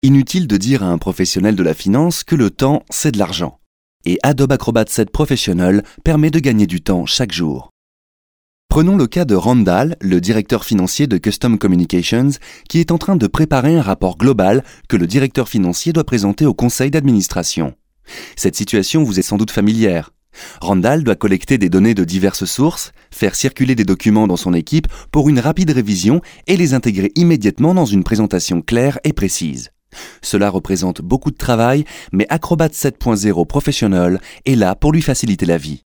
Inutile de dire à un professionnel de la finance que le temps, c'est de l'argent. Et Adobe Acrobat 7 Professional permet de gagner du temps chaque jour. Prenons le cas de Randall, le directeur financier de Custom Communications, qui est en train de préparer un rapport global que le directeur financier doit présenter au conseil d'administration. Cette situation vous est sans doute familière. Randall doit collecter des données de diverses sources, faire circuler des documents dans son équipe pour une rapide révision et les intégrer immédiatement dans une présentation claire et précise. Cela représente beaucoup de travail, mais Acrobat 7.0 Professional est là pour lui faciliter la vie.